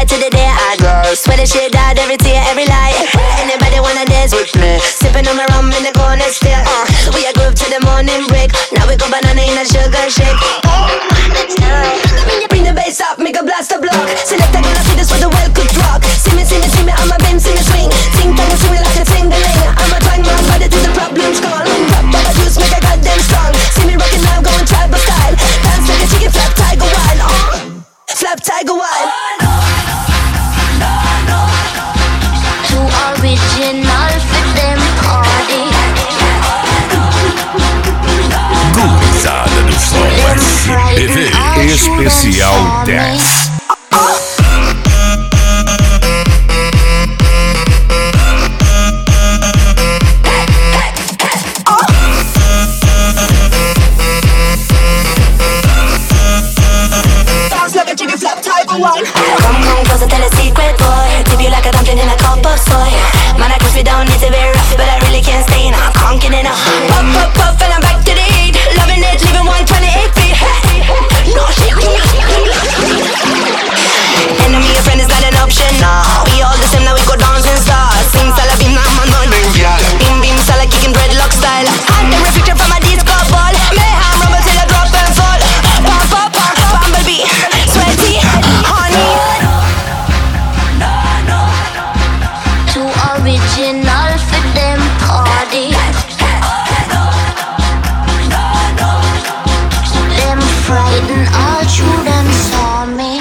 night to the day. I go swear the shit out every tear, every lie. Anybody wanna dance with me? Sipping on my rum in the corner still. We a groove to the morning break. Now we go banana in a sugar shake. Let's do it. Bring the bass up, make a blast a block. Select a girl, I see this for the well-cooked rock. See me, I'm a bim, see me swing. Ting tang, see me like a tingling. I'm a twang, my body to the problems gone. Drop baba juice, make a goddamn strong. See me rocking now, going tribal style. Dance like a chicken, flap tiger wild. Flap tiger wild. Too original for them party. Gurizada do Som SPV Especial 10. Come close and tell a secret, boy. Tip you like a dumpling in a cup of soy. Man, I push me down, it's a very rough, but I really can't stay now. I'm conking enough. Puff, puff, puff, and I'm back to the heat. Loving it, leaving 128 feet. No shit. Enemy, your friend is not an option, no. We all the same, now we go dancing stars. Sing salabim, I'm on one. Beam, beam, sala, kicking dreadlock style. And the reflector from a disco ball. Mayhem, rumble till I drop and fall. Pop, pop, pop, bumblebee. Sweaty, honey. Too original for them party. Them frightened all through them saw me.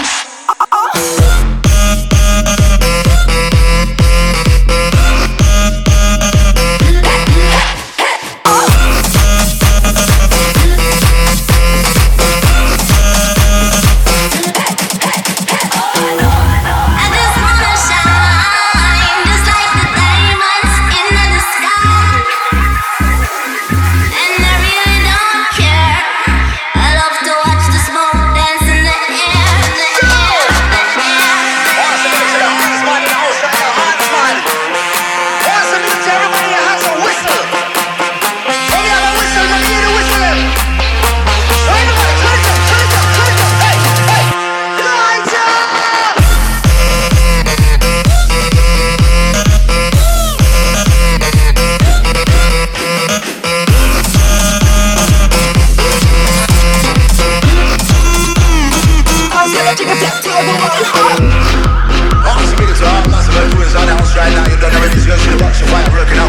Right now, you don't know if it's your shit, watch your fire working